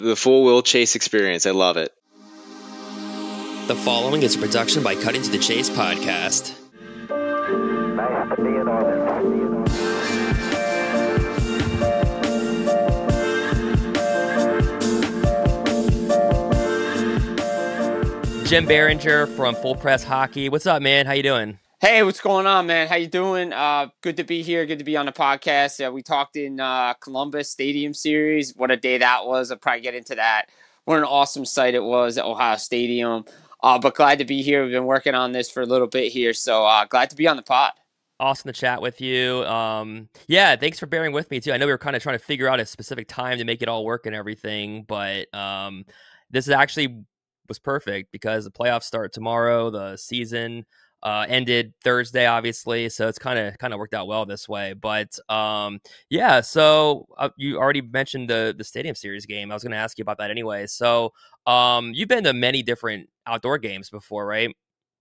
The full Will Chase experience. I love it. The following is a production by Cutting to the Chase podcast. Nice to be in orbit. Jim Behringer from Full Press Hockey. What's up, man? How you doing? Hey, what's going on, man? How you doing? Good to be here. Good to be on the podcast. We talked in Columbus Stadium Series. What a day that was. I'll probably get into that. What an awesome sight it was at Ohio Stadium. But glad to be here. We've been working on this for a little bit here, so glad to be on the pod. Awesome to chat with you. Yeah, thanks for bearing with me, too. I know we were kind of trying to figure out a specific time to make it all work and everything, but this actually was perfect because the playoffs start tomorrow. The season ended Thursday, obviously, so it's kind of worked out well this way. But yeah, so you already mentioned the Stadium Series game. I was going to ask you about that anyway. So you've been to many different outdoor games before, right?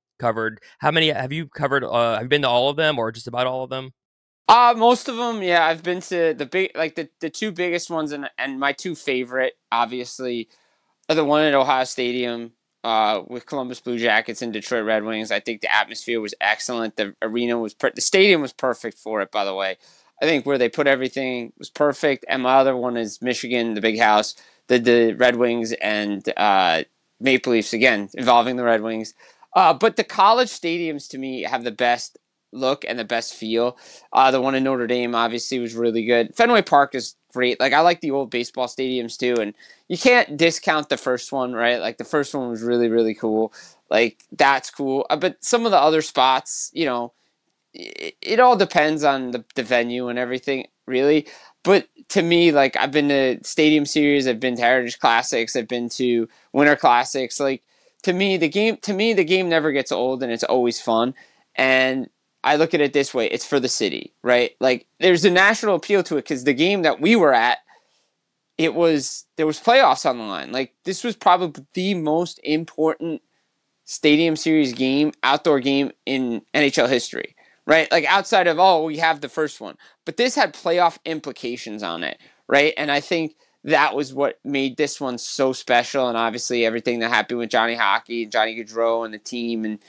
How many have you covered? Have you been to all of them, or just about all of them? Most of them, yeah. I've been to the two biggest ones, and my two favorite, obviously, are the one at Ohio Stadium with Columbus Blue Jackets and Detroit Red Wings. I think the atmosphere was excellent. The arena was the stadium was perfect for it. By the way, I think where they put everything was perfect. And my other one is Michigan, the Big House, the Red Wings and Maple Leafs again, involving the Red Wings. But the college stadiums, to me, have the best look and the best feel. The one in Notre Dame, obviously, was really good. Fenway Park is great. Like, I like the old baseball stadiums, too. And you can't discount the first one, right? Like, the first one was really, really cool. Like, that's cool. But some of the other spots, you know, it all depends on the venue and everything, really. But to me, like, I've been to Stadium Series, I've been to Heritage Classics, I've been to Winter Classics. Like, to me, the game never gets old, and it's always fun. And I look at it this way: it's for the city, right? Like, there's a national appeal to it because the game that we were at, there was playoffs on the line. Like, this was probably the most important Stadium Series game, outdoor game in NHL history, right? Like, outside of, we have the first one, but this had playoff implications on it, right? And I think that was what made this one so special, and obviously everything that happened with Johnny Hockey, Johnny Gaudreau, and the team, and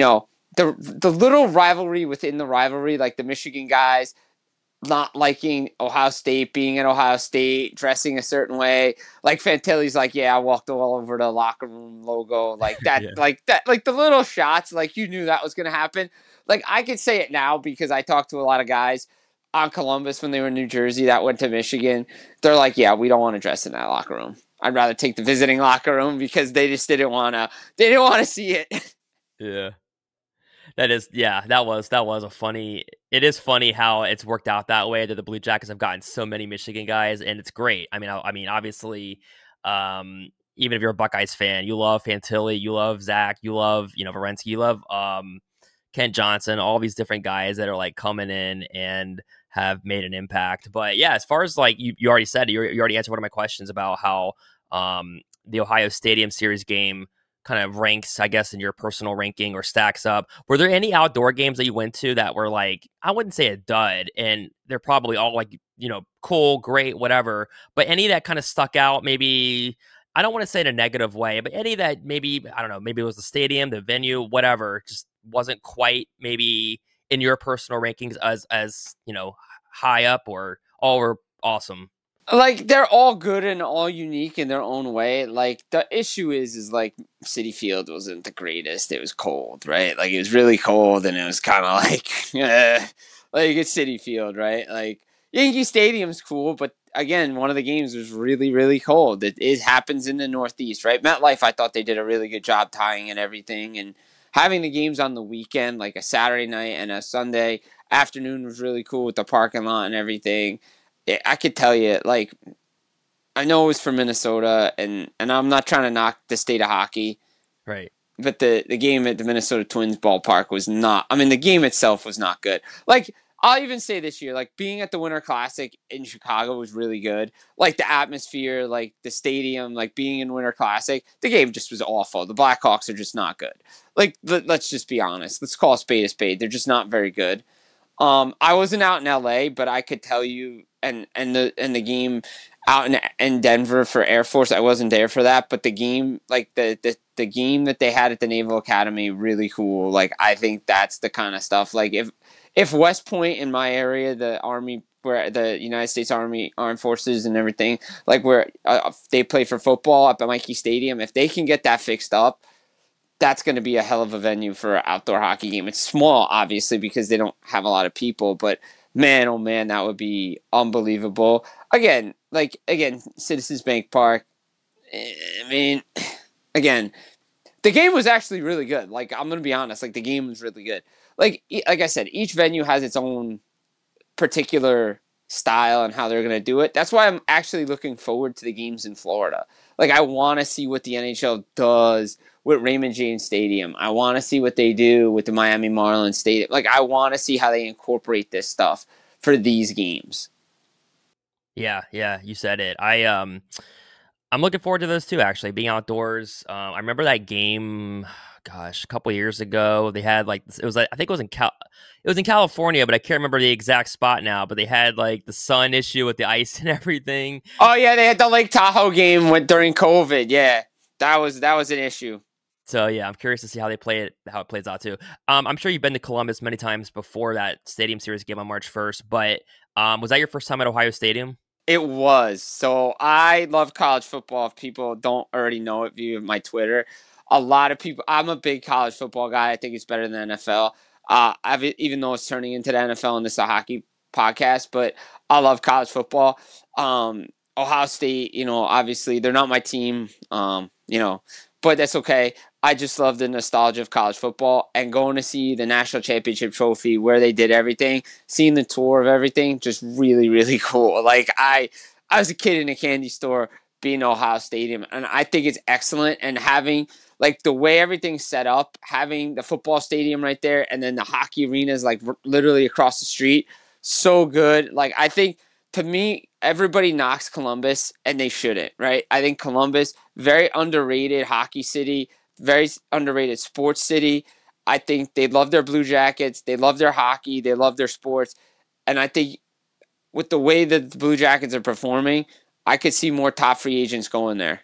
the little rivalry within the rivalry, like the Michigan guys not liking Ohio State, being at Ohio State, dressing a certain way. Like Fantilli's like, yeah, I walked all over the locker room logo, like that, yeah. like the little shots, like you knew that was going to happen. Like, I could say it now because I talked to a lot of guys on Columbus when they were in New Jersey that went to Michigan. They're like, yeah, we don't want to dress in that locker room. I'd rather take the visiting locker room because they just didn't want to see it. Yeah. That was a funny. It is funny how it's worked out that way, that the Blue Jackets have gotten so many Michigan guys, and it's great. I mean, obviously, even if you're a Buckeyes fan, you love Fantilli, you love Zach, you love Werenski, you love Kent Johnson, all these different guys that are like coming in and have made an impact. But yeah, as far as like you already said, you already answered one of my questions about how the Ohio Stadium Series game kind of ranks, I guess, in your personal ranking or stacks up. Were there any outdoor games that you went to that were like, I wouldn't say a dud, and they're probably all like, cool, great, whatever, but any that kind of stuck out, maybe, I don't want to say in a negative way, but any that maybe, I don't know, maybe it was the stadium, the venue, whatever, just wasn't quite maybe in your personal rankings as high up, or all were awesome? Like, they're all good and all unique in their own way. Like, the issue is like Citi Field wasn't the greatest. It was cold, right? Like, it was really cold, and it was kind of like, like it's Citi Field, right? Like, Yankee Stadium's cool, but again, one of the games was really, really cold. It happens in the Northeast, right? MetLife, I thought they did a really good job tying and everything, and having the games on the weekend, like a Saturday night and a Sunday afternoon, was really cool with the parking lot and everything. I could tell you, like, I know it was from Minnesota, and I'm not trying to knock the state of hockey. Right. But the game at the Minnesota Twins ballpark was not, I mean, the game itself was not good. Like, I'll even say this year, like, being at the Winter Classic in Chicago was really good. Like, the atmosphere, like, the stadium, like, being in Winter Classic, the game just was awful. The Blackhawks are just not good. Like, let's just be honest. Let's call a spade a spade. They're just not very good. I wasn't out in LA, but I could tell you, and the game out in Denver for Air Force. I wasn't there for that, but the game, like the game that they had at the Naval Academy, really cool. Like I think that's the kind of stuff. Like if West Point in my area, the Army, where the United States Army Armed Forces and everything, like where they play for football up at Mikey Stadium, if they can get that fixed up, that's going to be a hell of a venue for an outdoor hockey game. It's small, obviously, because they don't have a lot of people, but man, oh man, that would be unbelievable. Again, Citizens Bank Park. I mean, again, the game was actually really good. Like, I'm gonna be honest, like the game was really good. Like I said, each venue has its own particular style and how they're gonna do it. That's why I'm actually looking forward to the games in Florida. Like, I want to see what the NHL does with Raymond James Stadium. I want to see what they do with the Miami Marlins Stadium. Like, I want to see how they incorporate this stuff for these games. Yeah, you said it. I'm looking forward to those too. Actually, being outdoors. I remember that game. Gosh, a couple years ago, they had like it was like, I think it was in California, but I can't remember the exact spot now. But they had like the sun issue with the ice and everything. Oh yeah, they had the Lake Tahoe game during COVID. Yeah, that was an issue. So yeah, I'm curious to see how they play it, how it plays out too. I'm sure you've been to Columbus many times before that Stadium Series game on March 1st, but was that your first time at Ohio Stadium? It was. So I love college football. If people don't already know it via my Twitter, a lot of people. I'm a big college football guy. I think it's better than the NFL. Even though it's turning into the NFL and this is a hockey podcast, but I love college football. Ohio State, obviously they're not my team. But that's okay. I just love the nostalgia of college football and going to see the national championship trophy where they did everything, seeing the tour of everything, just really, really cool. Like I was a kid in a candy store being Ohio Stadium, and I think it's excellent. And having like the way everything's set up, having the football stadium right there, and then the hockey arena is like literally across the street, so good. Like I think to me, everybody knocks Columbus, and they shouldn't, right? I think Columbus, very underrated hockey city, very underrated sports city. I think they love their Blue Jackets. They love their hockey. They love their sports. And I think with the way that the Blue Jackets are performing, I could see more top free agents going there.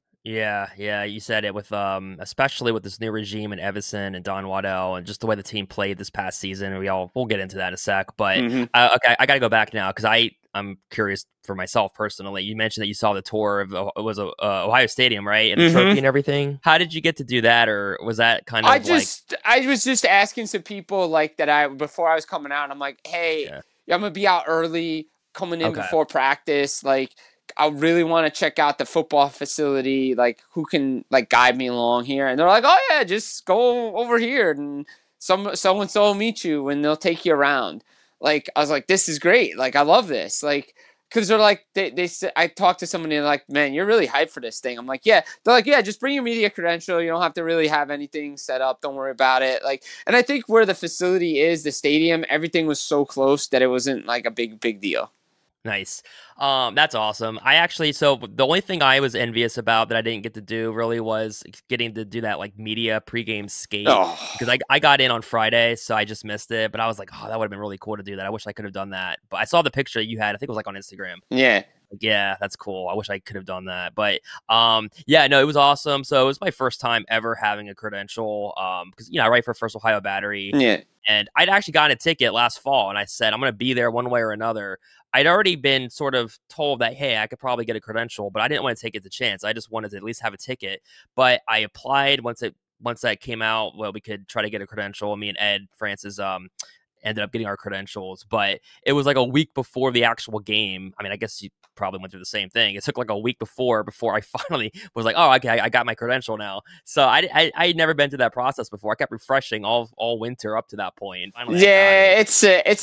Yeah, you said it with especially with this new regime and Evason and Don Waddell and just the way the team played this past season. We'll get into that in a sec, but okay, I got to go back now because I'm curious for myself personally. You mentioned that you saw the tour of Ohio Stadium, right, and the trophy and everything. How did you get to do that, or was that kind of? I was just asking some people like that before I was coming out. And I'm like, hey, I'm gonna be out early, coming in before practice, like. I really want to check out the football facility, like who can like guide me along here. And they're like, oh yeah, just go over here and so-and-so will meet you and they'll take you around. Like, I was like, this is great. Like, I love this. Like, cause they're like, they said, I talked to somebody and they're like, man, you're really hyped for this thing. I'm like, yeah. They're like, yeah, just bring your media credential. You don't have to really have anything set up. Don't worry about it. Like, and I think where the facility is, the stadium, everything was so close that it wasn't like a big deal. Nice. That's awesome. So the only thing I was envious about that I didn't get to do really was getting to do that like media pregame skate because I got in on Friday, so I just missed it. But I was like, oh, that would have been really cool to do that. I wish I could have done that. But I saw the picture you had. I think it was like on Instagram. Yeah. Yeah, that's cool. I wish I could have done that. But yeah, no, it was awesome. So it was my first time ever having a credential. Because I write for First Ohio Battery. Yeah. And I'd actually gotten a ticket last fall, and I said I'm going to be there one way or another. I'd already been sort of told that, hey, I could probably get a credential, but I didn't want to take it the chance. I just wanted to at least have a ticket. But I applied once that came out. Well, we could try to get a credential. Me and Ed Francis ended up getting our credentials, but it was like a week before the actual game. I mean, I guess you probably went through the same thing. It took like a week before I finally was like, oh, okay, I got my credential now. So I had never been through that process before. I kept refreshing all winter up to that point. Finally, yeah, it's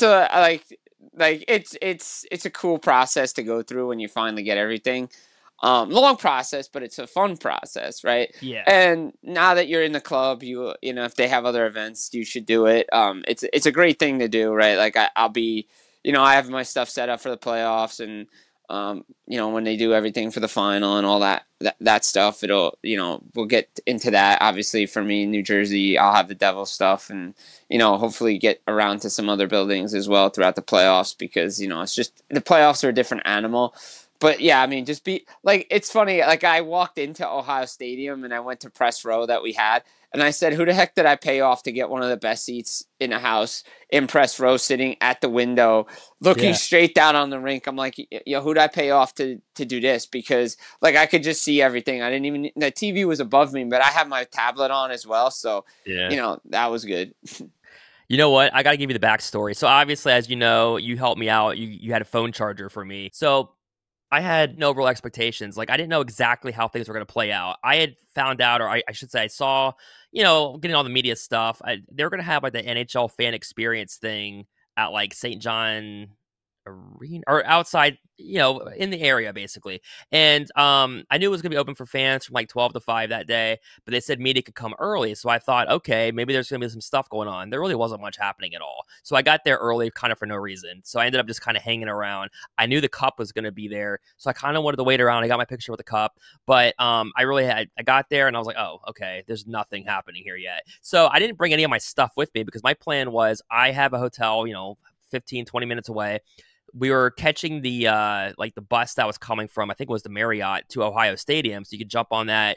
a cool process to go through when you finally get everything. Long process, but it's a fun process, right? Yeah. And now that you're in the club, you know, if they have other events, you should do it. It's a great thing to do, right? Like I'll be, I have my stuff set up for the playoffs, and when they do everything for the final and all that stuff, it'll, we'll get into that. Obviously, for me in New Jersey, I'll have the Devil stuff, and hopefully get around to some other buildings as well throughout the playoffs because it's just the playoffs are a different animal. But yeah, I mean, just be like, it's funny. Like, I walked into Ohio Stadium and I went to press row that we had, and I said, "Who the heck did I pay off to get one of the best seats in the house in press row, sitting at the window, looking straight down on the rink?" I'm like, "Yo, who did I pay off to do this?" Because like I could just see everything. I didn't even the TV was above me, but I had my tablet on as well, so that was good. You know what? I got to give you the backstory. So obviously, as you know, you helped me out. You had a phone charger for me. So I had no real expectations. Like, I didn't know exactly how things were going to play out. I had found out, or I should say, I saw, getting all the media stuff. They were going to have like the NHL fan experience thing at like St. John Arena or outside, in the area basically. And I knew it was going to be open for fans from like 12 to 5 that day, but they said media could come early. So I thought, okay, maybe there's going to be some stuff going on. There really wasn't much happening at all. So I got there early kind of for no reason. So I ended up just kind of hanging around. I knew the cup was going to be there, so I kind of wanted to wait around. I got my picture with the cup, but I got there and I was like, oh, okay, there's nothing happening here yet. So I didn't bring any of my stuff with me because my plan was I have a hotel, 15, 20 minutes away. We were catching the the bus that was coming from, I think it was the Marriott to Ohio Stadium. So you could jump on that,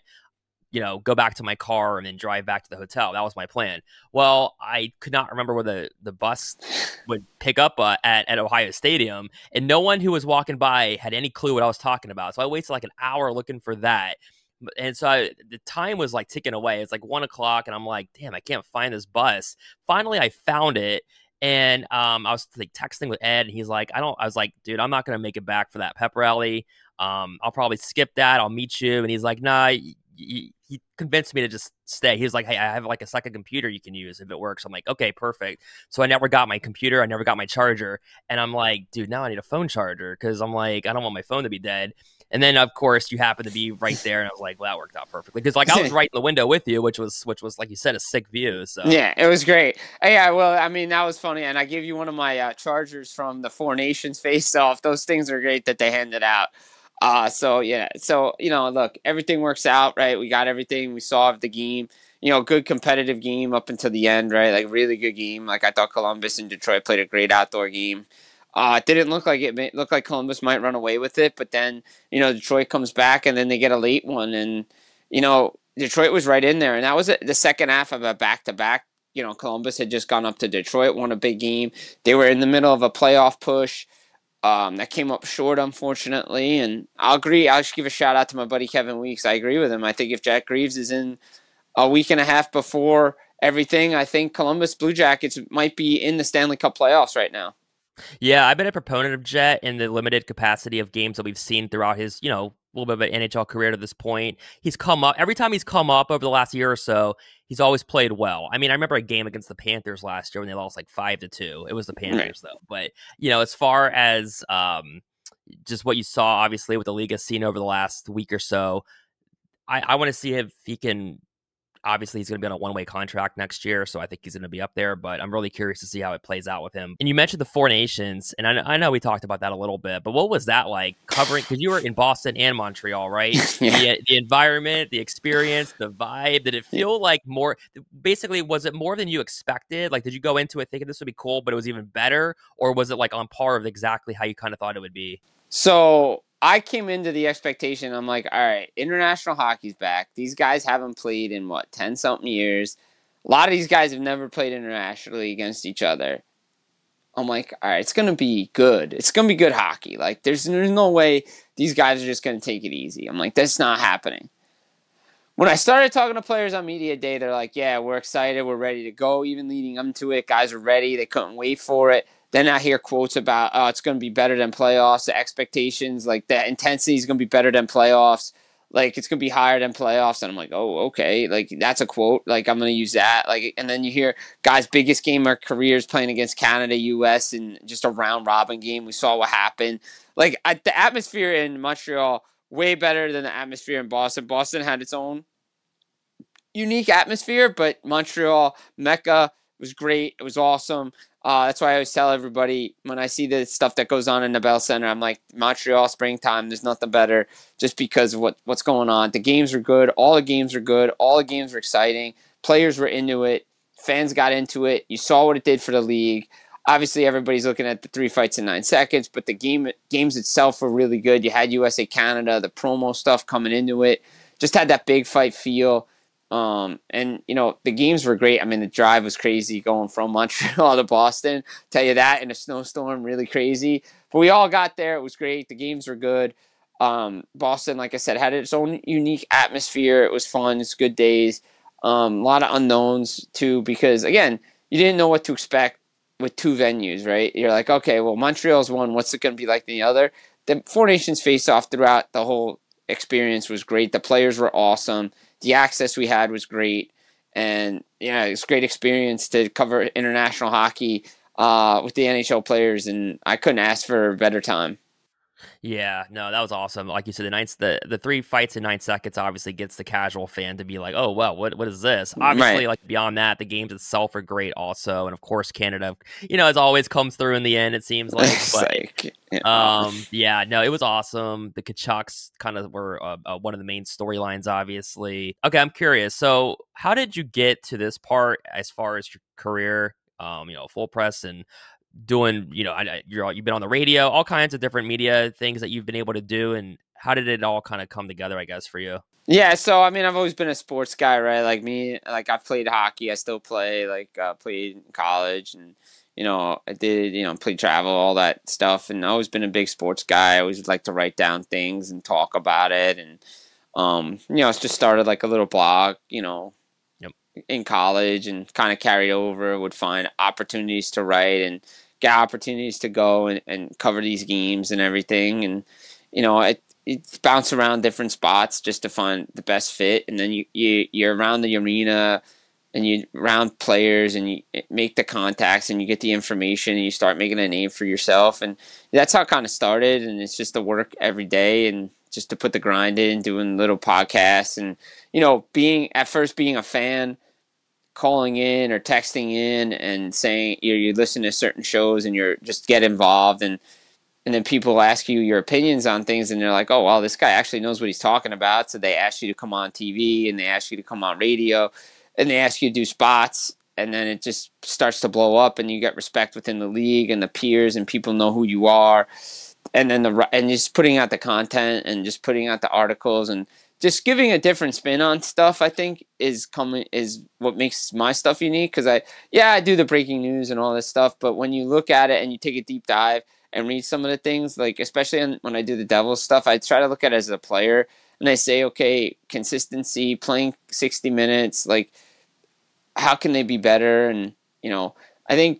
go back to my car and then drive back to the hotel. That was my plan. Well, I could not remember where the bus would pick up at Ohio Stadium. And no one who was walking by had any clue what I was talking about. So I wasted like an hour looking for that. And so the time was like ticking away. It's like 1:00 and I'm like, damn, I can't find this bus. Finally, I found it. And I was like texting with Ed, and he's like, I was like, dude, I'm not going to make it back for that pep rally. I'll probably skip that. I'll meet you. And he's like, nah, he convinced me to just stay. He was like, hey, I have like a second computer you can use if it works. I'm like, okay, perfect. So I never got my computer. I never got my charger. And I'm like, dude, now I need a phone charger because I'm like, I don't want my phone to be dead. And then, of course, you happen to be right there, and I was like, well, that worked out perfectly because, like, I was right in the window with you, which was like you said, a sick view. So yeah, it was great. Yeah, well, I mean, that was funny, and I gave you one of my chargers from the Four Nations face-off. Those things are great that they handed out. So look, everything works out, right? We got everything. We solved the game. Good competitive game up until the end, right? Like, really good game. Like, I thought Columbus and Detroit played a great outdoor game. It didn't look like it looked like Columbus might run away with it, but then, Detroit comes back and then they get a late one. And, Detroit was right in there. And that was the second half of a back-to-back. Columbus had just gone up to Detroit, won a big game. They were in the middle of a playoff push that came up short, unfortunately. And I'll agree. I'll just give a shout-out to my buddy Kevin Weeks. I agree with him. I think if Jack Greaves is in a week and a half before everything, I think Columbus Blue Jackets might be in the Stanley Cup playoffs right now. Yeah, I've been a proponent of Jet in the limited capacity of games that we've seen throughout his, little bit of an NHL career to this point. He's come up every time he's come up over the last year or so. He's always played well. I mean, I remember a game against the Panthers last year when they lost like 5-2. It was the Panthers though, but as far as just what you saw, obviously what the league has seen over the last week or so, I want to see if he can. Obviously, he's going to be on a one-way contract next year, so I think he's going to be up there, but I'm really curious to see how it plays out with him. And you mentioned the Four Nations, and I know we talked about that a little bit, but what was that like covering? Because you were in Boston and Montreal, right? Yeah. The environment, the experience, the vibe, did it feel like more, basically, was it more than you expected? Like, did you go into it thinking this would be cool, but it was even better? Or was it like on par with exactly how you kind of thought it would be? So I came into the expectation, I'm like, all right, international hockey's back. These guys haven't played in, 10-something years. A lot of these guys have never played internationally against each other. I'm like, all right, it's going to be good. It's going to be good hockey. Like, there's no way these guys are just going to take it easy. I'm like, that's not happening. When I started talking to players on media day, they're like, yeah, we're excited. We're ready to go. Even leading up to it, guys are ready. They couldn't wait for it. Then I hear quotes about, oh, it's going to be better than playoffs. The expectations, like the intensity is going to be better than playoffs. Like, it's going to be higher than playoffs. And I'm like, oh, okay. Like, that's a quote. Like, I'm going to use that. Like, and then you hear guys' biggest game of their careers playing against Canada, U.S. in just a round-robin game. We saw what happened. Like, the atmosphere in Montreal, way better than the atmosphere in Boston. Boston had its own unique atmosphere, but Montreal, Mecca, was great. It was awesome. That's why I always tell everybody when I see the stuff that goes on in the Bell Center, I'm like, Montreal springtime, there's nothing better just because of what's going on. The games were good. All the games were good. All the games were exciting. Players were into it. Fans got into it. You saw what it did for the league. Obviously, everybody's looking at the 3 fights in 9 seconds, but the games itself were really good. You had USA Canada, the promo stuff coming into it, just had that big fight feel. And the games were great. I mean, the drive was crazy going from Montreal to Boston. Tell you that in a snowstorm, really crazy. But we all got there. It was great. The games were good. Boston, like I said, had its own unique atmosphere. It was fun. It's good days. A lot of unknowns too, because again, you didn't know what to expect with 2 venues, right? You're like, okay, well, Montreal's one. What's it going to be like in the other? The Four Nations face-off throughout the whole experience was great. The players were awesome. The access we had was great. And, yeah, it's a great experience to cover international hockey with the NHL players, and I couldn't ask for a better time. Yeah, no, that was awesome. Like you said, the 3 fights in 9 seconds obviously gets the casual fan to be like, oh well, what is this? Obviously, Right. like beyond that, the games itself are great also, and of course Canada, as always comes through in the end. It seems like, It's but like, yeah, no, it was awesome. The Kachucks kind of were one of the main storylines, obviously. Okay, I'm curious. So, how did you get to this part as far as your career? Full press and doing, you've been on the radio, all kinds of different media things that you've been able to do, and how did it all kind of come together, I guess, for you? Yeah, so I mean, I've always been a sports guy, right? Like me, like I've played hockey, I still play, like played in college, and I did, play travel, all that stuff, and I've always been a big sports guy. I always like to write down things and talk about it, and it's just started like a little blog, Yep. in college, and kind of carried over. Would find opportunities to write and get opportunities to go and cover these games and everything, and it's bounce around different spots just to find the best fit, and then you're around the arena and you around players and you make the contacts and you get the information and you start making a name for yourself, and that's how it kind of started. And it's just the work every day and just to put the grind in, doing little podcasts, and being a fan, calling in or texting in and saying you listen to certain shows and you're just get involved, and then people ask you your opinions on things, and they're like, oh, well, this guy actually knows what he's talking about. So they ask you to come on TV, and they ask you to come on radio, and they ask you to do spots. And then it just starts to blow up, and you get respect within the league and the peers, and people know who you are. And then and just putting out the content and just putting out the articles and just giving a different spin on stuff, I think is what makes my stuff unique. Because I do the breaking news and all this stuff, but when you look at it and you take a deep dive and read some of the things, like especially when I do the Devils stuff, I try to look at it as a player, and I say, okay, consistency, playing 60 minutes, like how can they be better? And I think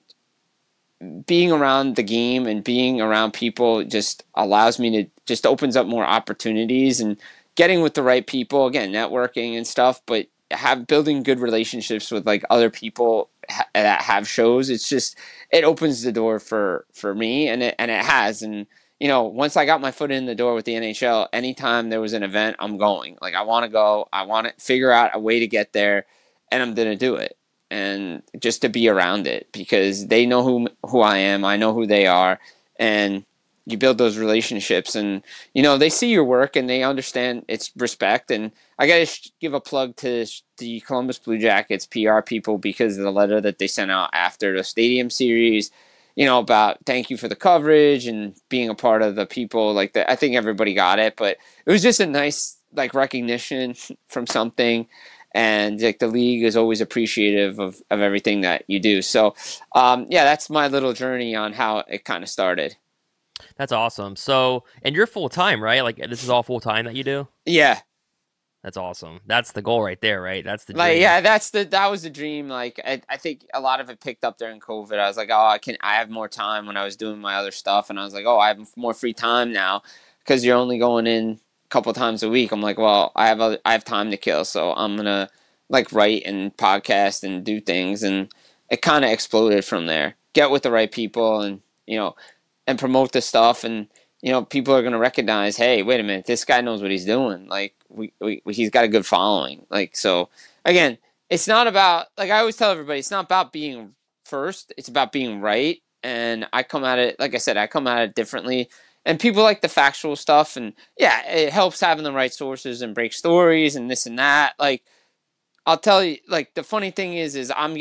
being around the game and being around people just allows me to just opens up more opportunities, and getting with the right people, again, networking and stuff, but building good relationships with like other people that have shows. It opens the door for me, and it has. And once I got my foot in the door with the NHL, anytime there was an event, I'm going. Like I want to go, I want to figure out a way to get there, and I'm gonna do it. And just to be around it, because they know who I am, I know who they are, and you build those relationships, and they see your work and they understand it's respect. And I gotta give a plug to the Columbus Blue Jackets PR people, because of the letter that they sent out after the Stadium Series, about thank you for the coverage and being a part of the people like that. I think everybody got it, but it was just a nice like recognition from something. And like the league is always appreciative of everything that you do. So that's my little journey on how it kind of started. That's awesome. So, and you're full time, right? Like this is all full time that you do? Yeah. That's awesome. That's the goal right there, right? That's the dream. Like, yeah, that was the dream. Like, I think a lot of it picked up during COVID. I was like, oh, I have more time when I was doing my other stuff. And I was like, oh, I have more free time now, because you're only going in a couple times a week. I'm like, well, I have time to kill. So I'm going to like write and podcast and do things. And it kind of exploded from there. Get with the right people and, and promote the stuff. And, people are going to recognize, hey, wait a minute, this guy knows what he's doing. Like, he's got a good following. Like, so again, it's not about, like I always tell everybody, it's not about being first. It's about being right. And I come at it, like I said, differently. And people like the factual stuff. And yeah, it helps having the right sources and break stories and this and that. Like, I'll tell you, like, the funny thing is I'm getting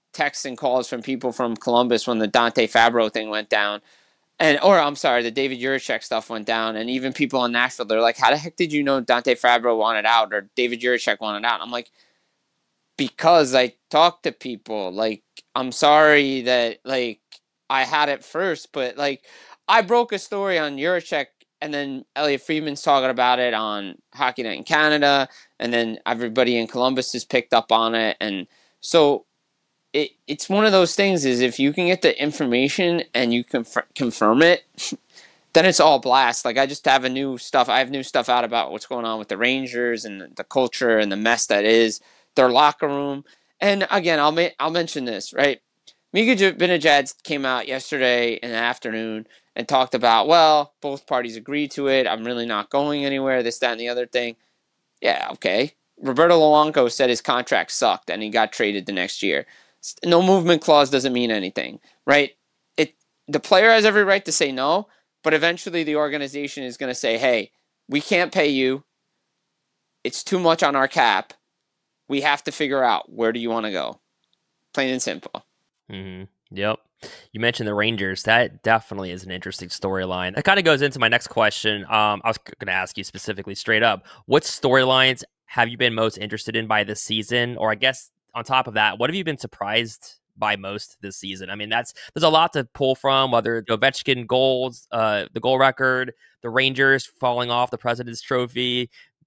texts and calls from people from Columbus when the Dante Fabro thing went down. The David Juracek stuff went down, and even people in Nashville, they're like, how the heck did you know Dante Fabro wanted out or David Juracek wanted out? I'm like, because I talked to people. Like, I'm sorry that, like, I had it first, but, like, I broke a story on Juracek, and then Elliot Friedman's talking about it on Hockey Night in Canada, and then everybody in Columbus has picked up on it, and so it's one of those things is if you can get the information and you confirm it, then it's all blast. Like I have new stuff out about what's going on with the Rangers and the culture and the mess that is their locker room. And again, I'll mention this, right? Mika Zibanejad came out yesterday in the afternoon and talked about, well, both parties agreed to it. I'm really not going anywhere, this, that, and the other thing. Yeah, okay. Roberto Luongo said his contract sucked and he got traded the next year. No movement clause doesn't mean anything, right? The player has every right to say no, but eventually the organization is going to say, hey, we can't pay you. It's too much on our cap. We have to figure out, where do you want to go? Plain and simple. Mm-hmm. Yep. You mentioned the Rangers. That definitely is an interesting storyline. That kind of goes into my next question. I was going to ask you specifically straight up, what storylines have you been most interested in by this season? Or I guess on top of that, what have you been surprised by most this season? I mean, there's a lot to pull from, whether the Ovechkin goals, the goal record, the Rangers falling off the President's Trophy,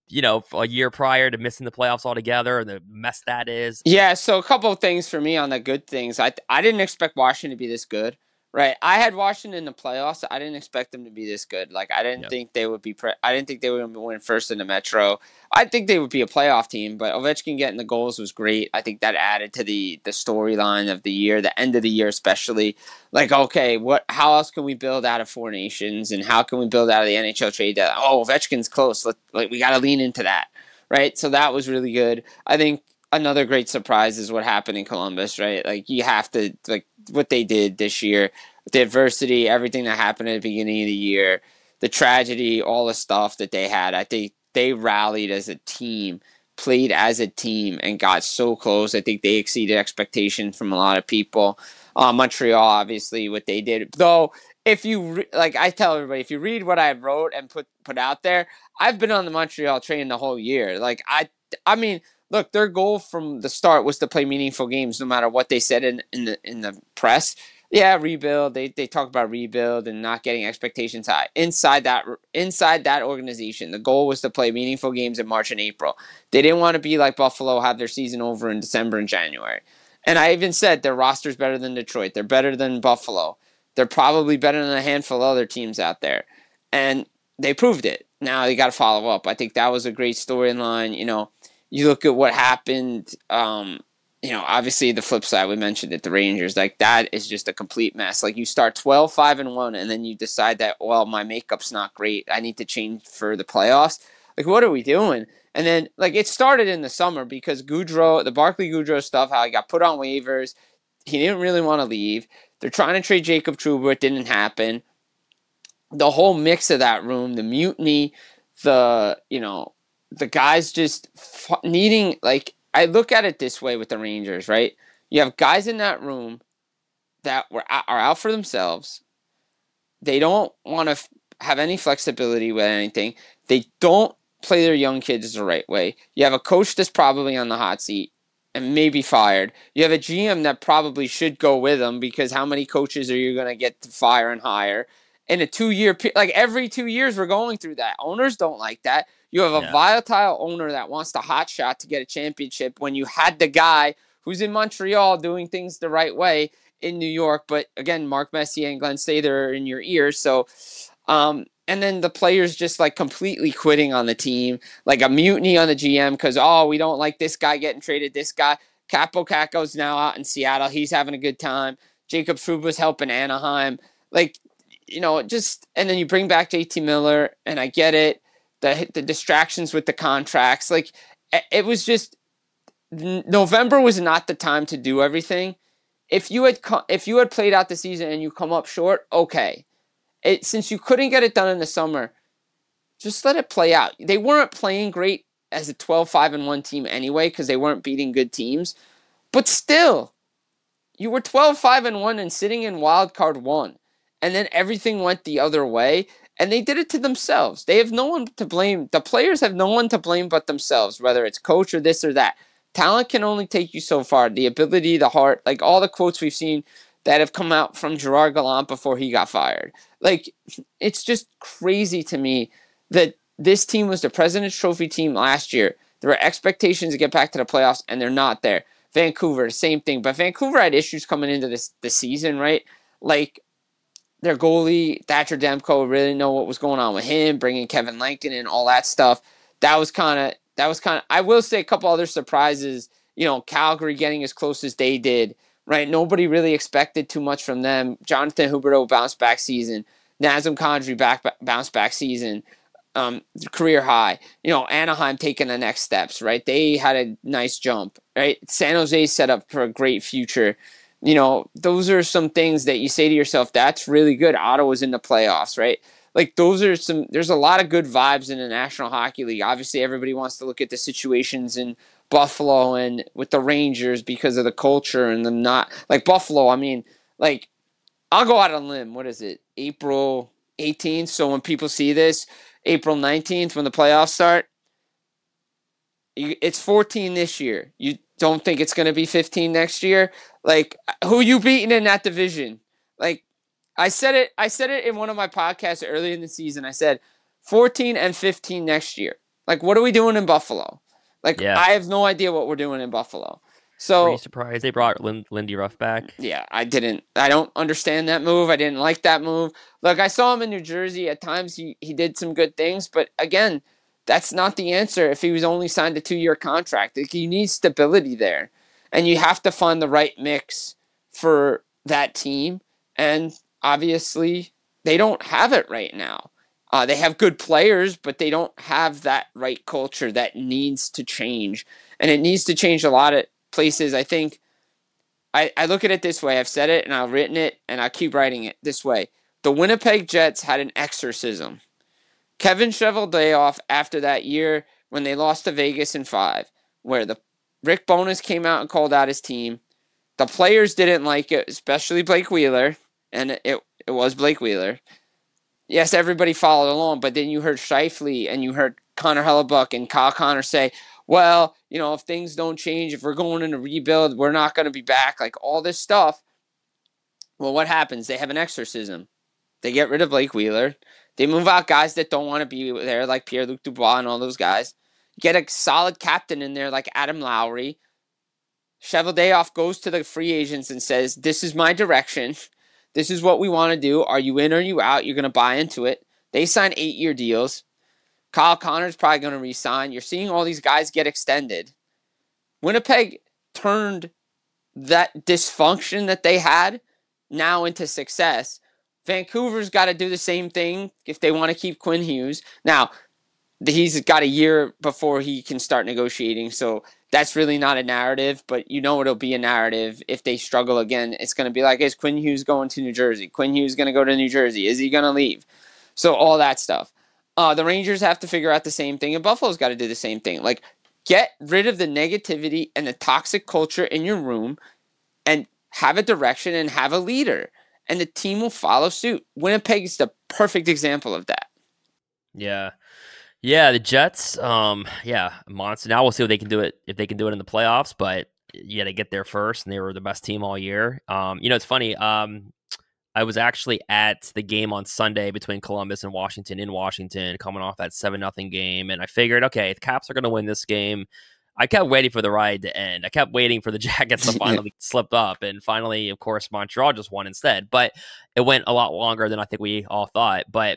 a year prior to missing the playoffs altogether, and the mess that is. Yeah, so a couple of things for me on the good things. I didn't expect Washington to be this good, right? I had Washington in the playoffs. I didn't expect them to be this good. Like I didn't think they would be. I didn't think they would win first in the Metro. I think they would be a playoff team, but Ovechkin getting the goals was great. I think that added to the storyline of the year, the end of the year especially. Like, okay, how else can we build out of Four Nations, and how can we build out of the NHL trade deadline? Oh, Ovechkin's close. We got to lean into that, right? So that was really good. I think another great surprise is what happened in Columbus, right? Like you have to, like what they did this year, the adversity, everything that happened at the beginning of the year, the tragedy, all the stuff that they had. I think they rallied as a team, played as a team, and got so close. I think they exceeded expectations from a lot of people. Montreal, obviously, what they did. Though, if you I tell everybody, if you read what I wrote and put out there, I've been on the Montreal train the whole year. Like I mean, look, their goal from the start was to play meaningful games, no matter what they said in the press. Yeah, rebuild. They talk about rebuild and not getting expectations high. Inside that organization, the goal was to play meaningful games in March and April. They didn't want to be like Buffalo, have their season over in December and January. And I even said their roster's better than Detroit. They're better than Buffalo. They're probably better than a handful of other teams out there. And they proved it. Now they got to follow up. I think that was a great storyline. You look at what happened, obviously the flip side, we mentioned it, the Rangers, like that is just a complete mess. Like you start 12-5-1 and then you decide that, well, my makeup's not great. I need to change for the playoffs. Like, what are we doing? And then, like, it started in the summer because the Barclay Goodrow stuff, how he got put on waivers. He didn't really want to leave. They're trying to trade Jacob Trouba. It didn't happen. The whole mix of that room, the mutiny, the guys just needing, like, I look at it this way with the Rangers, right? You have guys in that room that are out for themselves. They don't want to have any flexibility with anything. They don't play their young kids the right way. You have a coach that's probably on the hot seat and maybe fired. You have a GM that probably should go with them because how many coaches are you going to get to fire and hire? In a 2-year period, like every 2 years we're going through that. Owners don't like that. You have a volatile owner that wants the hot shot to get a championship when you had the guy who's in Montreal doing things the right way in New York. But again, Mark Messier and Glenn Sather are in your ears. So, and then the players just like completely quitting on the team, like a mutiny on the GM because, we don't like this guy getting traded. This guy, Capo Caco's now out in Seattle. He's having a good time. Jacob Trouba's helping Anaheim. Like, and then you bring back JT Miller, and I get it. The distractions with the contracts. Like, it was just, November was not the time to do everything. If you had played out the season and you come up short, okay. Since you couldn't get it done in the summer, just let it play out. They weren't playing great as a 12-5-1 team anyway because they weren't beating good teams. But still, you were 12-5-1 and sitting in wild card 1, and then everything went the other way, and they did it to themselves. They have no one to blame. The players have no one to blame but themselves, whether it's coach or this or that. Talent can only take you so far. The ability, the heart, like all the quotes we've seen that have come out from Gerard Gallant before he got fired. Like, it's just crazy to me that this team was the President's Trophy team last year. There were expectations to get back to the playoffs, and they're not there. Vancouver, same thing. But Vancouver had issues coming into the season, right? Like, their goalie, Thatcher Demko, really know what was going on with him, bringing Kevin Langton and all that stuff. That was kind of, I will say a couple other surprises, Calgary getting as close as they did, right? Nobody really expected too much from them. Jonathan Huberdeau bounced back season. Nazem Kadri bounce back season. Career high. Anaheim taking the next steps, right? They had a nice jump, right? San Jose set up for a great future. Those are some things that you say to yourself, that's really good. Ottawa's in the playoffs, right? Like, there's a lot of good vibes in the National Hockey League. Obviously, everybody wants to look at the situations in Buffalo and with the Rangers because of the culture and them not, like Buffalo, I'll go out on a limb. What is it? April 18th. So when people see this, April 19th, when the playoffs start, it's 14 this year. You don't think it's going to be 15 next year? Like, who you beating in that division? Like, I said it in one of my podcasts early in the season. I said 14 and 15 next year. Like, what are we doing in Buffalo? Like, Yeah. I have no idea what we're doing in Buffalo. So, Were you surprised they brought Lindy Ruff back? yeah, I don't understand that move. I didn't like that move. Look, I saw him in New Jersey. At times he did some good things, but again, that's not the answer if he was only signed a 2-year contract. Like, you need stability there. And you have to find the right mix for that team. And obviously, they don't have it right now. They have good players, but they don't have that right culture that needs to change. And it needs to change a lot of places. I think I look at it this way. I've said it and I've written it and I keep writing it this way. The Winnipeg Jets had an exorcism. Kevin Cheveldayoff, after that year when they lost to Vegas in 5, where the Rick Bowness came out and called out his team. The players didn't like it, especially Blake Wheeler, and it was Blake Wheeler. Yes, everybody followed along, but then you heard Scheifele and you heard Connor Hellebuck and Kyle Connor say, well, if things don't change, if we're going in a rebuild, we're not going to be back, like all this stuff. Well, what happens? They have an exorcism. They get rid of Blake Wheeler. They move out guys that don't want to be there, like Pierre-Luc Dubois and all those guys. Get a solid captain in there like Adam Lowry. Cheveldayoff goes to the free agents and says, this is my direction. This is what we want to do. Are you in or are you out? You're going to buy into it. They sign 8-year deals. Kyle Connor's probably going to re-sign. You're seeing all these guys get extended. Winnipeg turned that dysfunction that they had now into success. Vancouver's got to do the same thing if they want to keep Quinn Hughes. Now, he's got a year before he can start negotiating, so that's really not a narrative, but it'll be a narrative if they struggle again. It's going to be like, is Quinn Hughes going to New Jersey? Quinn Hughes going to go to New Jersey? Is he going to leave? So all that stuff. The Rangers have to figure out the same thing, and Buffalo's got to do the same thing. Like, get rid of the negativity and the toxic culture in your room and have a direction and have a leader, and the team will follow suit. Winnipeg is the perfect example of that. Yeah. Yeah, the Jets, monster. Now we'll see what they can do if they can do it in the playoffs, but yeah, they get there first, and they were the best team all year. It's funny. I was actually at the game on Sunday between Columbus and Washington in Washington, coming off that 7-0 game, and I figured, okay, the Caps are going to win this game. I kept waiting for the ride to end. I kept waiting for the Jackets to finally slip up, and finally, of course, Montreal just won instead. But it went a lot longer than I think we all thought. But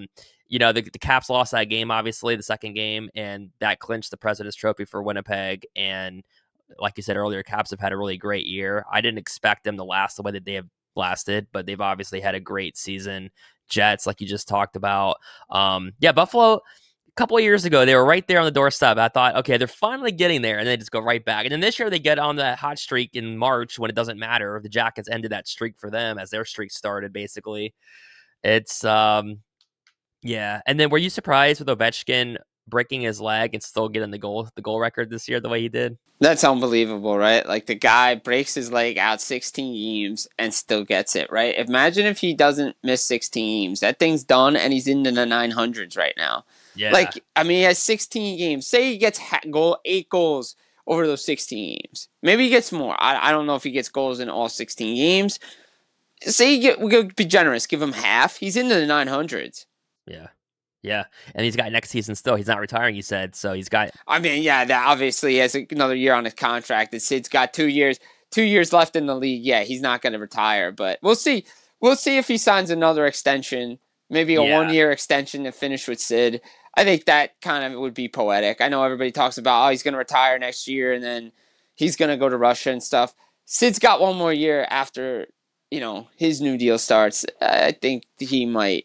the Caps lost that game, obviously, the second game, and that clinched the President's Trophy for Winnipeg. And like you said earlier, Caps have had a really great year. I didn't expect them to last the way that they have lasted, but they've obviously had a great season. Jets, like you just talked about. Buffalo, a couple of years ago, they were right there on the doorstep. I thought, okay, they're finally getting there, and they just go right back. And then this year, they get on that hot streak in March when it doesn't matter. The Jackets ended that streak for them as their streak started, basically. It's... Yeah, and then were you surprised with Ovechkin breaking his leg and still getting the goal record this year the way he did. That's unbelievable, right? Like the guy breaks his leg out 16 games and still gets it, right? Imagine if he doesn't miss 16 games. That thing's done and he's into the 900s right now. Yeah. Like, I mean, he has 16 games. Say he gets 8 goals over those 16 games. Maybe he gets more. I don't know if he gets goals in all 16 games. Say we'll be generous, give him half. He's into the 900s. Yeah. Yeah. And he's got next season still. He's not retiring, he said. So he's got. I mean, yeah, that obviously he has another year on his contract. Sid's got 2 years. 2 years left in the league. Yeah, he's not going to retire, but we'll see. We'll see if he signs another extension, maybe a 1-year extension to finish with Sid. I think that kind of would be poetic. I know everybody talks about, he's going to retire next year and then he's going to go to Russia and stuff. Sid's got 1 more year after, his new deal starts. I think he might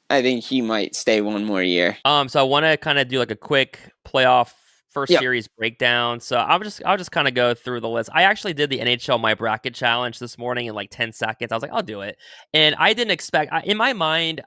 stay 1 more year. So I want to kind of do like a quick playoff first series breakdown. So I'll just kind of go through the list. I actually did the NHL My Bracket Challenge this morning in like 10 seconds. I was like, I'll do it. And I didn't expect, in my mind,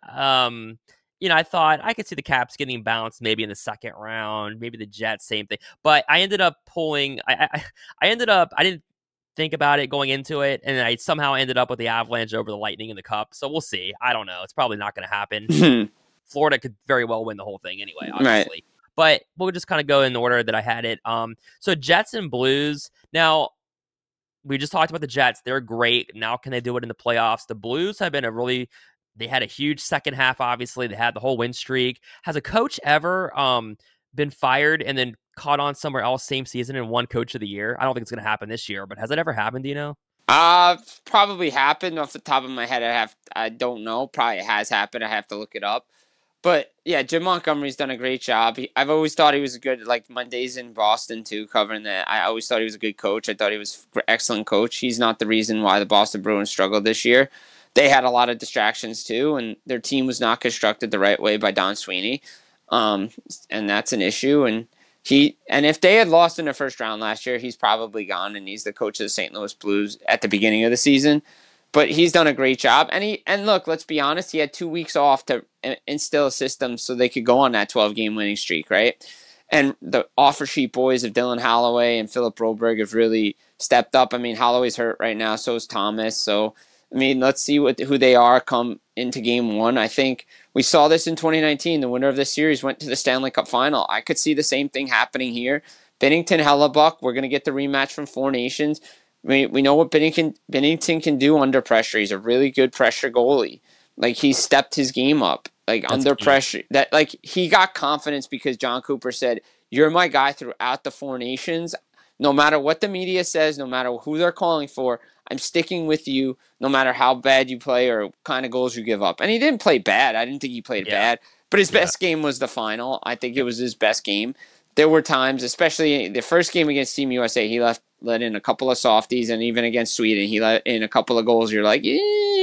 I thought I could see the Caps getting bounced maybe in the second round, maybe the Jets, same thing. But I ended up pulling, I didn't think about it going into it, and I somehow ended up with the Avalanche over the Lightning in the Cup. So we'll see. I don't know. It's probably not going to happen. Florida could very well win the whole thing anyway, obviously. Right. But we'll just kind of go in the order that I had it. So Jets and Blues. Now, we just talked about the Jets. They're great. Now can they do it in the playoffs? The Blues have been they had a huge second half, obviously. They had the whole win streak. Has a coach ever been fired and then caught on somewhere else same season and won Coach of the Year? I don't think it's going to happen this year, but has it ever happened? Do you know? Probably happened off the top of my head. I don't know. Probably has happened. I have to look it up. But yeah, Jim Montgomery's done a great job. I've always thought he was a good, like Mondays in Boston too, covering that. I always thought he was a good coach. I thought he was an excellent coach. He's not the reason why the Boston Bruins struggled this year. They had a lot of distractions too, and their team was not constructed the right way by Don Sweeney. And that's an issue. And if they had lost in the first round last year, he's probably gone, and he's the coach of the St. Louis Blues at the beginning of the season. But he's done a great job. And look, let's be honest, he had 2 weeks off to instill a system so they could go on that 12-game winning streak, right? And the offer sheet boys of Dylan Holloway and Philip Broberg have really stepped up. I mean, Holloway's hurt right now, so is Thomas. So, I mean, let's see who they are come into game 1. I think we saw this in 2019. The winner of this series went to the Stanley Cup final. I could see the same thing happening here. Binnington, Hellebuck, we're going to get the rematch from Four Nations. We know what Binnington can do under pressure. He's a really good pressure goalie. Like, he stepped his game up. Like, that's under pressure. That, like, he got confidence because John Cooper said, "You're my guy throughout the Four Nations. No matter what the media says, no matter who they're calling for, I'm sticking with you no matter how bad you play or kind of goals you give up." And he didn't play bad. I didn't think he played bad. But his best game was the final. I think it was his best game. There were times, especially the first game against Team USA, he let in a couple of softies, and even against Sweden, he let in a couple of goals. You're like,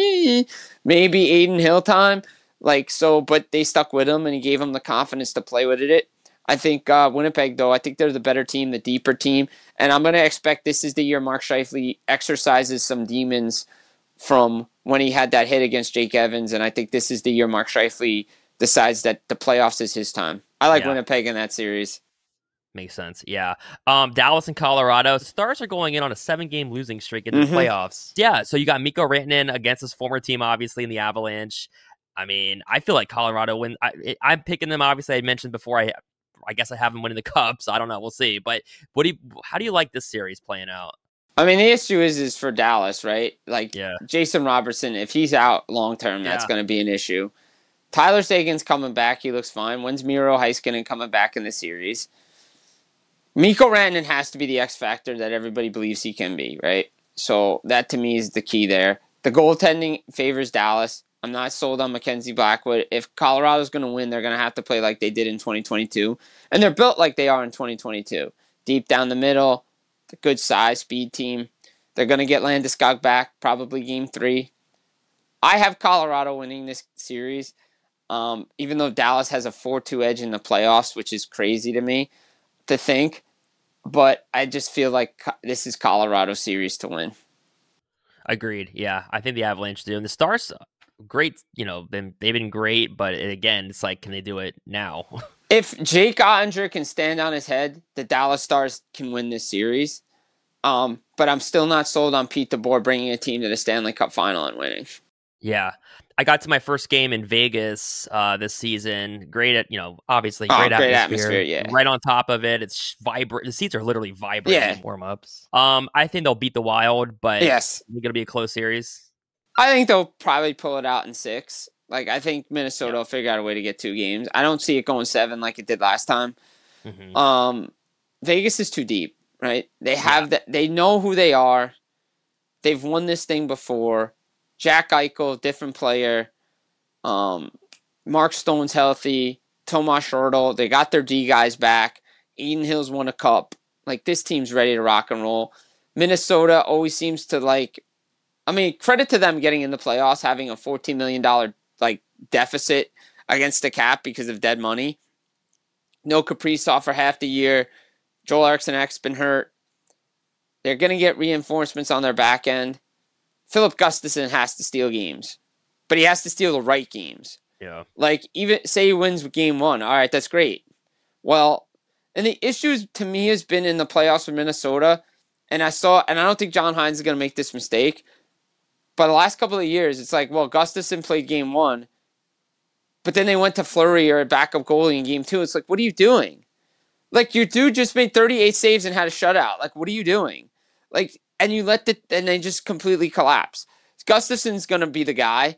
maybe Aiden Hill time. Like, so, but they stuck with him, and he gave him the confidence to play with it. I think Winnipeg, though, I think they're the better team, the deeper team, and I'm going to expect this is the year Mark Scheifele exercises some demons from when he had that hit against Jake Evans, and I think this is the year Mark Scheifele decides that the playoffs is his time. I like Winnipeg in that series. Makes sense. Yeah. Dallas and Colorado. Stars are going in on a 7-game losing streak in the playoffs. Yeah. So you got Mikko Rantanen against his former team, obviously, in the Avalanche. I mean, I feel like Colorado win. I'm picking them. Obviously, I mentioned before. I guess I have them winning the Cup. So I don't know. We'll see. But how do you like this series playing out? I mean, the issue is for Dallas, right? Like, Jason Robertson, if he's out long term, that's going to be an issue. Tyler Seguin's coming back. He looks fine. When's Miro Heiskanen coming back in the series? Mikko Rantanen has to be the X factor that everybody believes he can be, right? So that to me is the key there. The goaltending favors Dallas. I'm not sold on Mackenzie Blackwood. If Colorado's going to win, they're going to have to play like they did in 2022. And they're built like they are in 2022. Deep down the middle, the good size, speed team. They're going to get Landeskog back, probably game 3. I have Colorado winning this series, even though Dallas has a 4-2 edge in the playoffs, which is crazy to me to think. But I just feel like this is Colorado's series to win. Agreed. Yeah, I think the Avalanche do. And the Stars, great, they've been great. But again, it's like, can they do it now? If Jake Ottinger can stand on his head, the Dallas Stars can win this series. But I'm still not sold on Pete DeBoer bringing a team to the Stanley Cup final and winning. Yeah. I got to my first game in Vegas this season. Great obviously great atmosphere. Yeah. Right on top of it. It's vibrant. The seats are literally vibrant in warm-ups. I think they'll beat the Wild, but yes, it's going to be a close series. I think they'll probably pull it out in 6. Like, I think Minnesota will figure out a way to get 2 games. I don't see it going 7 like it did last time. Mm-hmm. Vegas is too deep, right? They have they know who they are. They've won this thing before. Jack Eichel, different player. Mark Stone's healthy. Tomas Hertl, they got their D guys back. Eden Hill's won a cup. Like, this team's ready to rock and roll. Minnesota always seems to credit to them getting in the playoffs, having a $14 million deficit against the cap because of dead money. No Kaprizov for half the year. Joel Eriksson-Ek's been hurt. They're going to get reinforcements on their back end. Philip Gustafsson has to steal games, but he has to steal the right games. Yeah. Like, even say he wins game 1. All right, that's great. Well, and the issues to me has been in the playoffs with Minnesota, and I don't think John Hines is going to make this mistake, but the last couple of years, it's like, well, Gustafsson played game 1, but then they went to Fleury or a backup goalie in game 2. It's like, what are you doing? Like, your dude just made 38 saves and had a shutout. Like, what are you doing? Like, and you and they just completely collapse. Gustafsson's going to be the guy,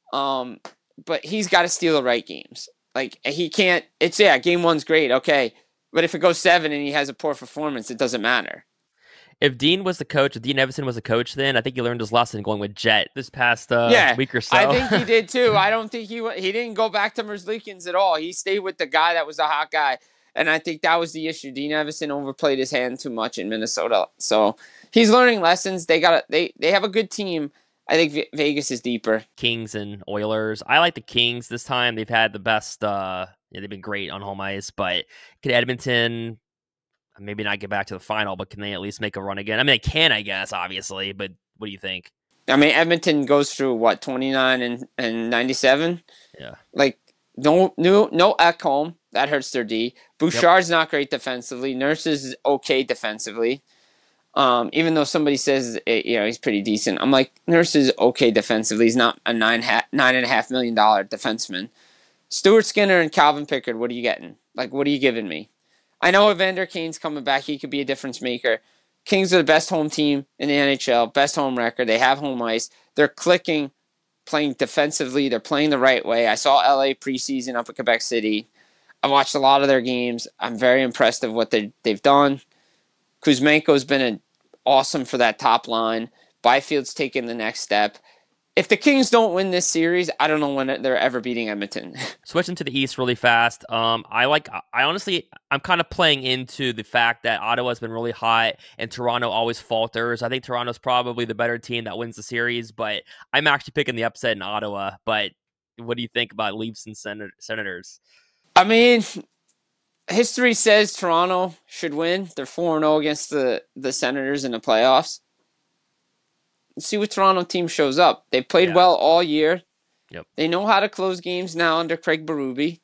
but he's got to steal the right games. Like, he can't, game 1's great, okay, but if it goes 7 and he has a poor performance, it doesn't matter. If Dean Evason was a coach then, I think he learned his lesson going with Jet this past week or so. I think he did too. I don't think he didn't go back to Merzlikins at all. He stayed with the guy that was a hot guy. And I think that was the issue. Dean Evason overplayed his hand too much in Minnesota. So he's learning lessons. They have a good team. I think Vegas is deeper. Kings and Oilers. I like the Kings this time. They've had the best they've been great on home ice, but can Edmonton maybe not get back to the final, but can they at least make a run again? I mean, they can, I guess, obviously, but what do you think? I mean, Edmonton goes through, 29 and 97? Yeah. Like, no Ekholm. That hurts their D. Bouchard's not great defensively. Nurse is okay defensively. Even though somebody says, he's pretty decent. I'm like, Nurse is okay defensively. He's not a $9.5 million defenseman. Stuart Skinner and Calvin Pickard, what are you getting? Like, what are you giving me? I know Evander Kane's coming back. He could be a difference maker. Kings are the best home team in the NHL, best home record. They have home ice. They're clicking, playing defensively. They're playing the right way. I saw LA preseason up at Quebec City. I watched a lot of their games. I'm very impressed of what they've done. Kuzmenko's been awesome for that top line. Byfield's taken the next step. If the Kings don't win this series, I don't know when they're ever beating Edmonton. Switching to the East really fast. I'm kind of playing into the fact that Ottawa's been really hot and Toronto always falters. I think Toronto's probably the better team that wins the series, but I'm actually picking the upset in Ottawa. But what do you think about Leafs and Senators? I mean, history says Toronto should win. They're 4-0 against the Senators in the playoffs. Let's see what Toronto team shows up. They played well all year. Yep. They know how to close games now under Craig Berube.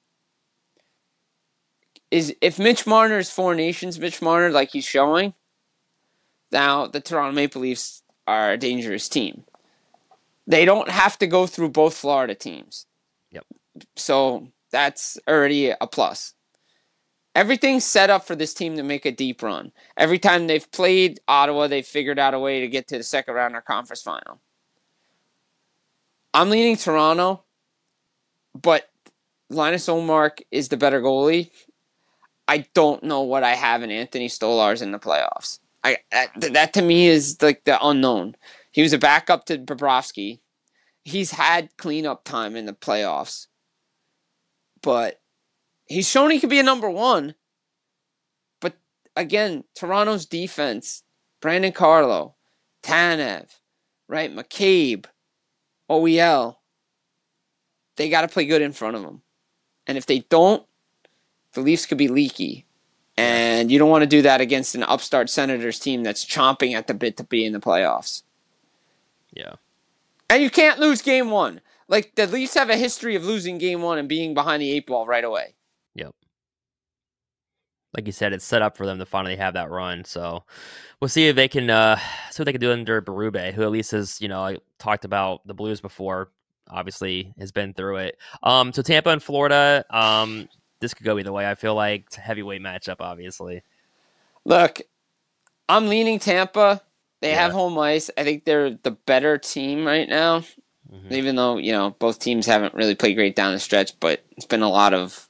If Mitch Marner is Four Nations Mitch Marner like he's showing, now the Toronto Maple Leafs are a dangerous team. They don't have to go through both Florida teams. Yep. So that's already a plus. Everything's set up for this team to make a deep run. Every time they've played Ottawa, they've figured out a way to get to the second round or conference final. I'm leaning Toronto, but Linus Ullmark is the better goalie. I don't know what I have in Anthony Stolarz in the playoffs. That to me is like the unknown. He was a backup to Bobrovsky. He's had cleanup time in the playoffs, but he's shown he could be a number one. But again, Toronto's defense, Brandon Carlo, Tanev, right, McCabe, OEL, they got to play good in front of them. And if they don't, the Leafs could be leaky. And you don't want to do that against an upstart Senators team that's chomping at the bit to be in the playoffs. Yeah. And you can't lose game one. Like, the Leafs have a history of losing game one and being behind the 8 ball right away. Yep. like you said, it's set up for them to finally have that run. So we'll see if they can see what they can do under Berube, who at least has, I talked about the Blues before, obviously has been through it. So Tampa and Florida, this could go either way. I feel like it's a heavyweight matchup, obviously. Look, I'm leaning Tampa. They have home ice. I think they're the better team right now, even though, both teams haven't really played great down the stretch, but it's been a lot of,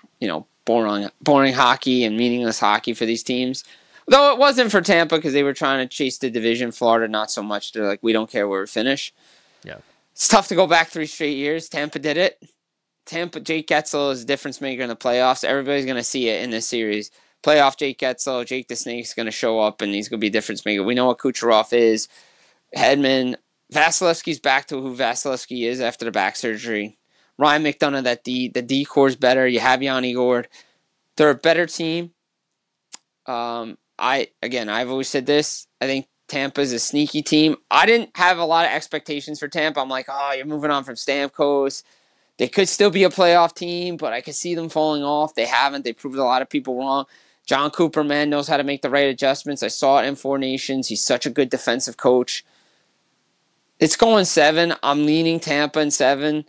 boring hockey and meaningless hockey for these teams. Though it wasn't for Tampa because they were trying to chase the division. Florida, not so much. They're like, we don't care where we finish. Yeah. It's tough to go back 3 straight years. Tampa did it. Jake Getzel is a difference maker in the playoffs. Everybody's going to see it in this series. Playoff Jake Getzel, Jake the Snake's going to show up, and he's going to be a difference maker. We know what Kucherov is. Hedman. Vasilevsky's back to who Vasilevsky is after the back surgery. Ryan McDonough, the D core's better. You have Yanni Gord. They're a better team. I've always said this. I think Tampa's a sneaky team. I didn't have a lot of expectations for Tampa. I'm like, oh, you're moving on from Stamkos. They could still be a playoff team, but I could see them falling off. They haven't. They proved a lot of people wrong. John Cooper, man, knows how to make the right adjustments. I saw it in Four Nations. He's such a good defensive coach. It's going 7. I'm leaning Tampa in 7.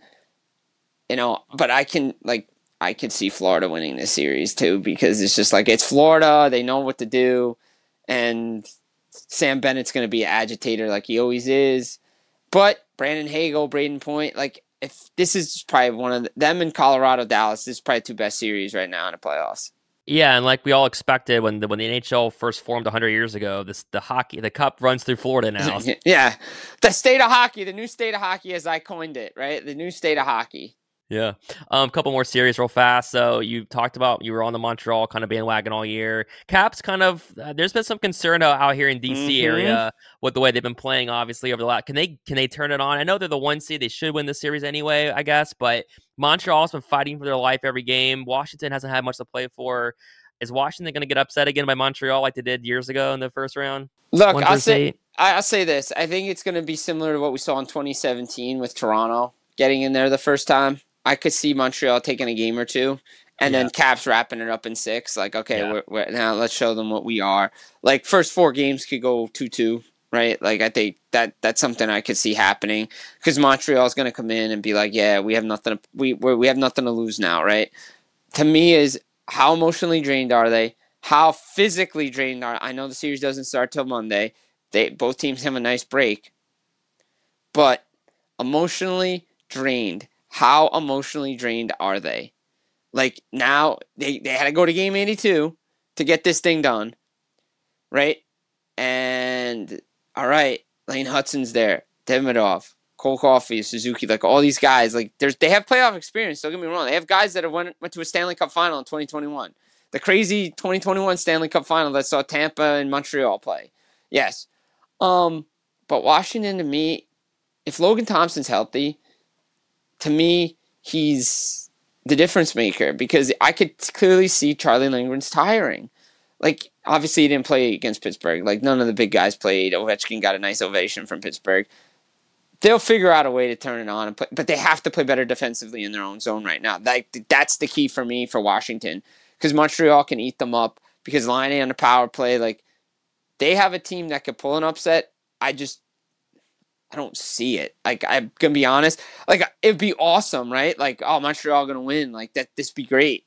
But I can see Florida winning this series too, because it's just like, it's Florida. They know what to do. And Sam Bennett's going to be an agitator like he always is. But Brandon Hagel, Braden Point, if this is probably one of them in Colorado, Dallas, this is probably 2 best series right now in the playoffs. Yeah, and like we all expected when the NHL first formed 100 years ago, the cup runs through Florida now. Yeah, the state of hockey, the new state of hockey, as I coined it, right? The new state of hockey. Yeah. A couple more series real fast. So you talked about you were on the Montreal kind of bandwagon all year. Caps kind of there's been some concern out here in DC area with the way they've been playing, obviously, over the last. Can they turn it on? I know they're the 1 seed. They should win the series anyway, I guess. But Montreal's been fighting for their life every game. Washington hasn't had much to play for. Is Washington going to get upset again by Montreal like they did years ago in the first round? Look, I'll say this. I think it's going to be similar to what we saw in 2017 with Toronto getting in there the first time. I could see Montreal taking a game or 2, and then Caps wrapping it up in 6. Like, okay, we're now let's show them what we are. Like, first 4 games could go 2-2, right? Like, I think that's something I could see happening because Montreal is going to come in and be like, yeah, we have nothing. We have nothing to lose now, right? To me, is how emotionally drained are they? How physically drained are? I know the series doesn't start till Monday. Both teams have a nice break, but emotionally drained. How emotionally drained are they? Like, now, they had to go to game 82 to get this thing done, right? And, all right, Lane Hutson's there, Demidov, Cole Caulfield, Suzuki, like, all these guys, like, they have playoff experience, don't get me wrong. They have guys that went to a Stanley Cup final in 2021. The crazy 2021 Stanley Cup final that saw Tampa and Montreal play. Yes. But Washington, to me, if Logan Thompson's healthy, to me, he's the difference maker because I could clearly see Charlie Lindgren's tiring. Like, obviously he didn't play against Pittsburgh. Like, none of the big guys played. Ovechkin got a nice ovation from Pittsburgh. They'll figure out a way to turn it on, but they have to play better defensively in their own zone right now. That's the key for me for Washington because Montreal can eat them up because Laine on the power play, like, they have a team that could pull an upset. I don't see it. Like, I'm going to be honest. Like, it'd be awesome, right? Like, oh, Montreal going to win. Like, this be great.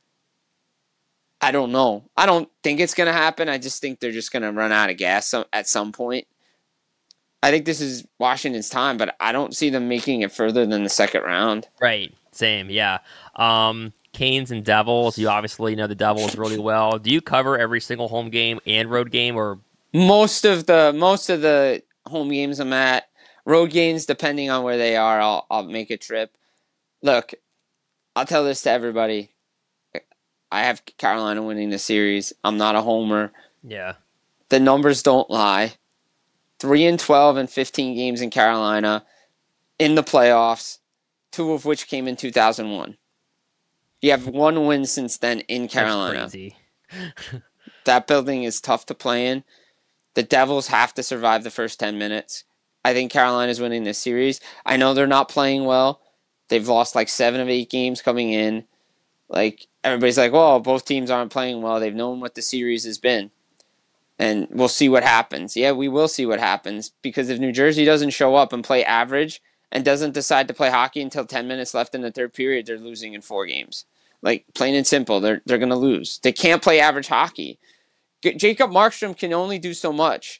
I don't know. I don't think it's going to happen. I just think they're just going to run out of gas at some point. I think this is Washington's time, but I don't see them making it further than the second round. Right. Same. Yeah. Canes and Devils. You obviously know the Devils really well. Do you cover every single home game and road game, or most of the home games I'm at? Road games, depending on where they are, I'll make a trip. Look, I'll tell this to everybody. I have Carolina winning the series. I'm not a homer. Yeah. The numbers don't lie. 3-12 and 15 games in Carolina in the playoffs, 2 of which came in 2001. You have 1 win since then in Carolina. That's crazy. That building is tough to play in. The Devils have to survive the first 10 minutes. I think Carolina's winning this series. I know they're not playing well. They've lost like 7 of 8 games coming in. Like, everybody's like, well, both teams aren't playing well. They've known what the series has been. And we'll see what happens. Yeah, we will see what happens. Because if New Jersey doesn't show up and play average and doesn't decide to play hockey until 10 minutes left in the third period, they're losing in 4 games. Like, plain and simple, they're going to lose. They can't play average hockey. Jacob Markstrom can only do so much.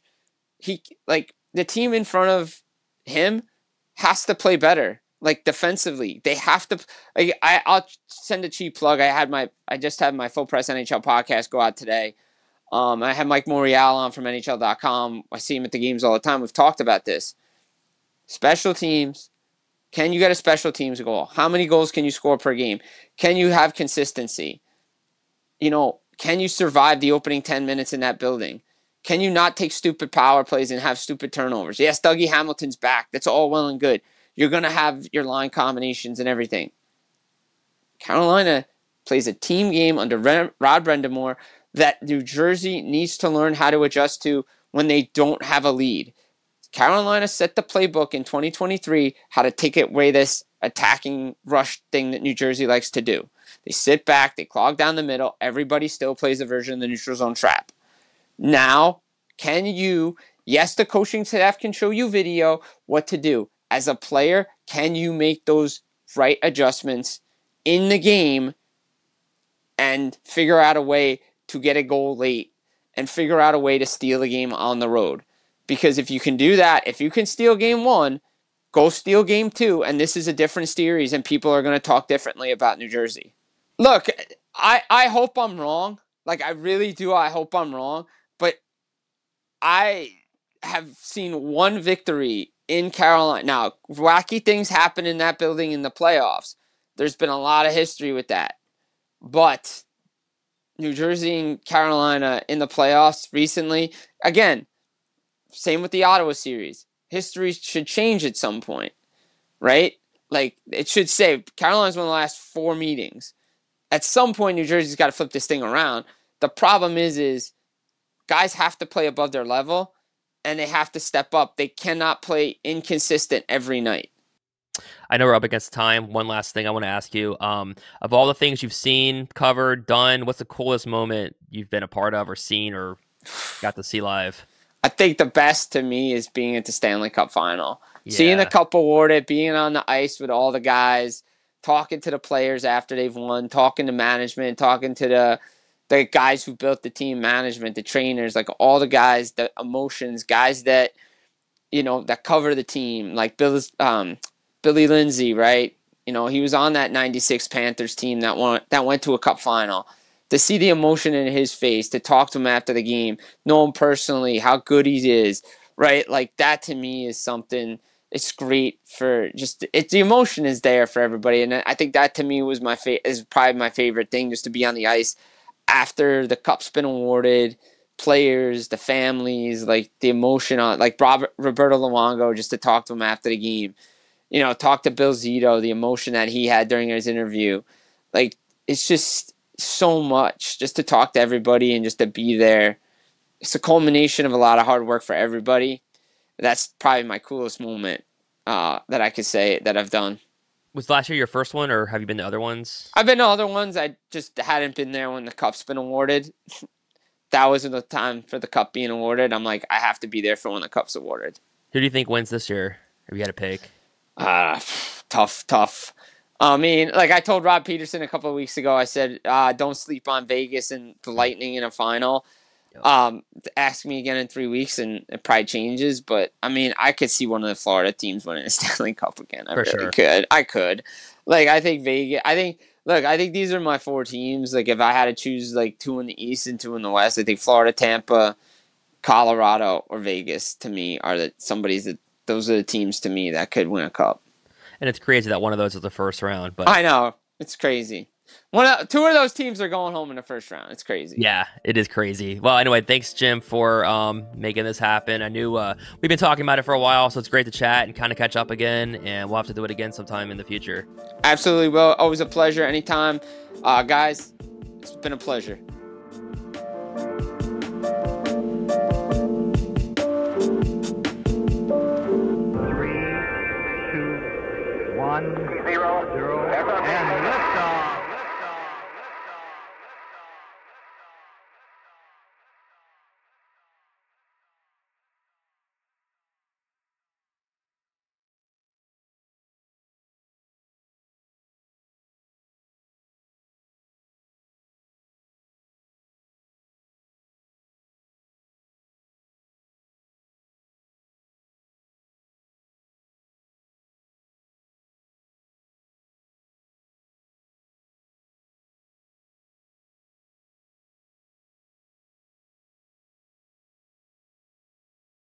The team in front of him has to play better. Like, defensively, they have to. I'll send a cheap plug. I just had my Full Press NHL podcast go out today. I had Mike Morial on from NHL.com. I see him at the games all the time. We've talked about this. Special teams. Can you get a special teams goal? How many goals can you score per game? Can you have consistency? Can you survive the opening 10 minutes in that building? Can you not take stupid power plays and have stupid turnovers? Yes, Dougie Hamilton's back. That's all well and good. You're going to have your line combinations and everything. Carolina plays a team game under Rod Brind'Amour that New Jersey needs to learn how to adjust to when they don't have a lead. Carolina set the playbook in 2023 how to take away this attacking rush thing that New Jersey likes to do. They sit back, they clog down the middle, everybody still plays a version of the neutral zone trap. Now, yes, the coaching staff can show you video what to do. As a player, can you make those right adjustments in the game and figure out a way to get a goal late and figure out a way to steal the game on the road? Because if you can do that, if you can steal game 1, go steal game 2, and this is a different series, and people are going to talk differently about New Jersey. Look, I hope I'm wrong. Like, I really do. I hope I'm wrong. But I have seen one victory in Carolina. Now, wacky things happen in that building in the playoffs. There's been a lot of history with that. But New Jersey and Carolina in the playoffs recently, again, same with the Ottawa series. History should change at some point, right? Like, it should say Carolina's won the last 4 meetings. At some point, New Jersey's got to flip this thing around. The problem is guys have to play above their level, and they have to step up. They cannot play inconsistent every night. I know we're up against time. One last thing I want to ask you. Of all the things you've seen, covered, done, what's the coolest moment you've been a part of or seen or got to see live? I think the best to me is being at the Stanley Cup final. Yeah. Seeing the cup awarded, being on the ice with all the guys, talking to the players after they've won, talking to management, talking to the guys who built the team, management, the trainers, like all the guys, the emotions, guys that, that cover the team, like Billy Lindsay, right? He was on that 96 Panthers team that went to a cup final. To see the emotion in his face, to talk to him after the game, know him personally, how good he is, right? Like, that to me is something, it's great for the emotion is there for everybody. And I think that to me was is probably my favorite thing, just to be on the ice after the cup's been awarded, players, the families, like the emotion on, like Roberto Luongo, just to talk to him after the game, talk to Bill Zito, the emotion that he had during his interview. Like, it's just so much just to talk to everybody and just to be there. It's a culmination of a lot of hard work for everybody. That's probably my coolest moment that I could say that I've done. Was last year your first one, or have you been to other ones? I've been to other ones. I just hadn't been there when the cup's been awarded. That wasn't the time for the cup being awarded. I'm like, I have to be there for when the cup's awarded. Who do you think wins this year? Have you had to pick? Tough. I mean, like I told Rob Peterson a couple of weeks ago, I said, don't sleep on Vegas and the Lightning in a final. Ask me again in 3 weeks and it probably changes. But, I mean, I could see one of the Florida teams winning the Stanley Cup again. I really could. I could. Like, I think Vegas, I think these are my 4 teams. Like, if I had to choose, like, 2 in the East and 2 in the West, I think Florida, Tampa, Colorado, or Vegas, to me, those are the teams to me that could win a cup. And it's crazy that one of those is the first round. But I know. It's crazy. 2 of those teams are going home in the first round. It's crazy. Yeah, it is crazy. Well, anyway, thanks, Jim, for making this happen. I knew we've been talking about it for a while, so it's great to chat and kind of catch up again, and we'll have to do it again sometime in the future. Absolutely will. Always a pleasure. Anytime. Guys, it's been a pleasure.